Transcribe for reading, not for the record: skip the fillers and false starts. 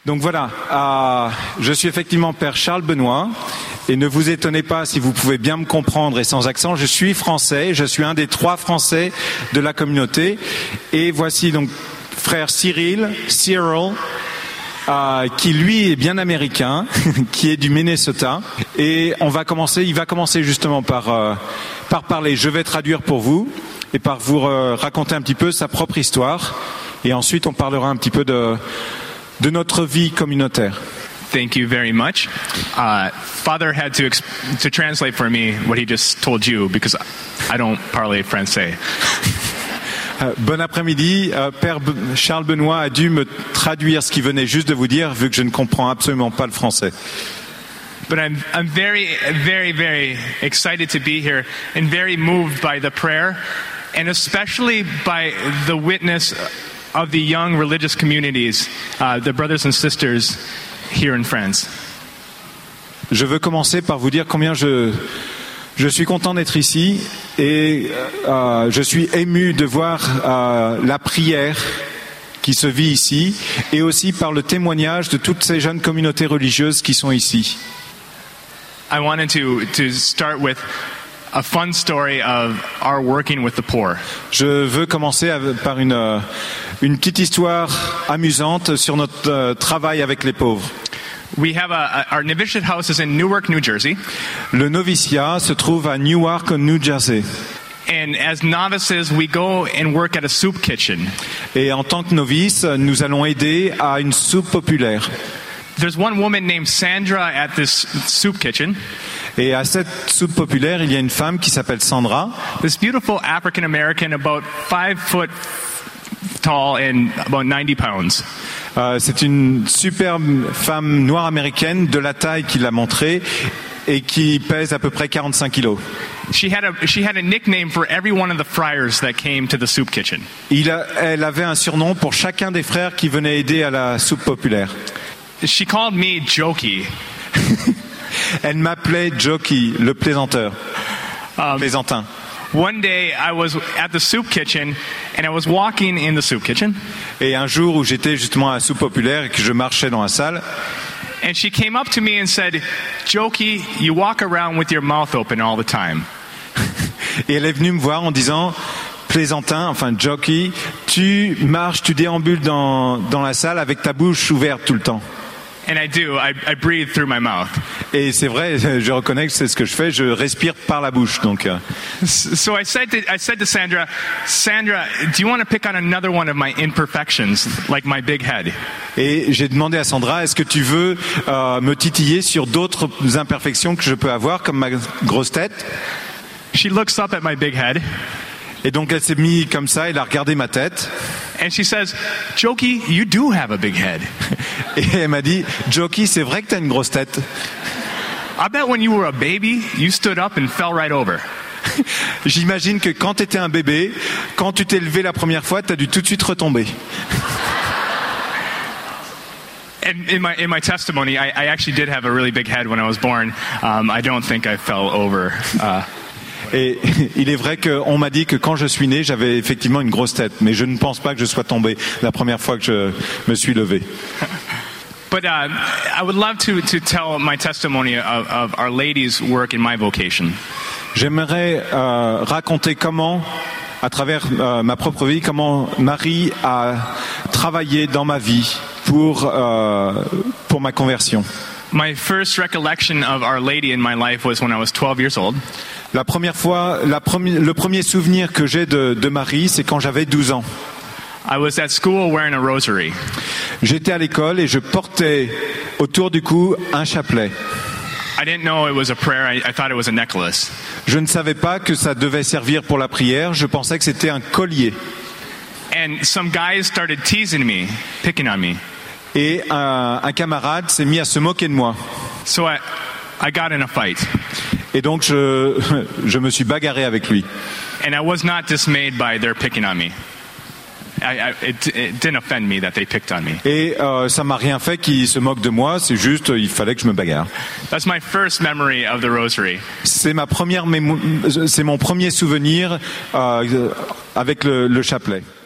Donc voilà, je suis effectivement Père Charles Benoît, et ne vous étonnez pas si vous pouvez bien me comprendre et sans accent, je suis français, je suis un des 3 Français de la communauté, et voici donc frère Cyril, qui lui est bien américain, qui est du Minnesota, et il va commencer justement par parler. Je vais traduire pour vous, et par vous raconter un petit peu sa propre histoire, et ensuite on parlera un petit peu de notre vie communautaire. Thank you very much. Father had to translate for me what he just told you because I don't parler français. Bon après-midi. Père Charles Benoît a dû me traduire ce qu'il venait juste de vous dire, vu que je ne comprends absolument pas le français. But I'm very, very, very excited to be here and very moved by the prayer and especially by the witness of the young religious communities, the brothers and sisters here in France. Je veux commencer par vous dire combien je suis content d'être ici et je suis ému de voir la prière qui se vit ici et aussi par le témoignage de toutes ces jeunes communautés religieuses qui sont ici. I wanted to start with a fun story of our working with the poor. Je veux commencer par une petite histoire amusante sur notre travail avec les pauvres. We have our novitiate house is in Newark, New Jersey. Le noviciat se trouve à Newark, New Jersey. And as novices, we go and work at a soup kitchen. Et en tant que novices, nous allons aider à une soupe populaire. There's one woman named Sandra at this soup kitchen. Et à cette soupe populaire, il y a une femme qui s'appelle Sandra. This beautiful African American, about 5 foot tall and about 90 pounds. C'est une superbe femme noire américaine de la taille qu'il a montrée et qui pèse à peu près 45 kilos. She had a nickname for every one of the friars that came to the soup kitchen. Elle avait un surnom pour chacun des frères qui venaient aider à la soupe populaire. She called me Jokey. Elle m'appelait Jokey, le plaisanteur, plaisantin. One day I was at the soup kitchen and I was walking in the soup kitchen. Et un jour où j'étais justement à la soupe populaire et que je marchais dans la salle. And she came up to me and said, "Jokey, you walk around with your mouth open all the time." Et elle est venue me voir en disant, plaisantin, enfin Jokey, tu marches, tu déambules dans la salle avec ta bouche ouverte tout le temps. And I do. I breathe through my mouth. Et c'est vrai, je reconnais que c'est ce que je fais. Je respire par la bouche, donc. So I said to Sandra, do you want to pick on another one of my imperfections, like my big head? Et j'ai demandé à Sandra, est-ce que tu veux me titiller sur d'autres imperfections que je peux avoir, comme ma grosse tête? She looks up at my big head. Et donc elle s'est mise comme ça, elle a regardé ma tête. And she says, "Jokey, you do have a big head." Et elle m'a dit, Jokey, c'est vrai que tu as une grosse tête. I bet when you were a baby, you stood up and fell right over. J'imagine que quand tu étais un bébé, quand tu t'es levé la première fois, tu as dû tout de suite retomber. And in my testimony, I actually did have a really big head when I was born. I don't think I fell over. Et il est vrai qu'on m'a dit que quand je suis né, j'avais effectivement une grosse tête, mais je ne pense pas que je sois tombé la première fois que je me suis levé. But I would love to tell my testimony of Our Lady's work in my vocation. J'aimerais raconter comment, à travers ma propre vie, comment Marie a travaillé dans ma vie pour ma conversion. My first recollection of Our Lady in my life was when I was 12 years old. La première fois, le premier souvenir que j'ai de Marie, c'est quand j'avais 12 ans. I was at school wearing a rosary. J'étais à l'école et je portais autour du cou un chapelet. I didn't know it was a prayer. I thought it was a necklace. Je ne savais pas que ça devait servir pour la prière. Je pensais que c'était un collier. And some guys started teasing me, picking on me. Et un camarade s'est mis à se moquer de moi. So I got in a fight. Et donc je me suis bagarré avec lui. And I was not dismayed by their picking on me. It didn't offend me that they picked on me. Et ça m'a rien fait qu'ils se moquent de moi. C'est juste, il fallait que je me bagarre. That's my first memory of the rosary. C'est mon premier souvenir avec le chapelet.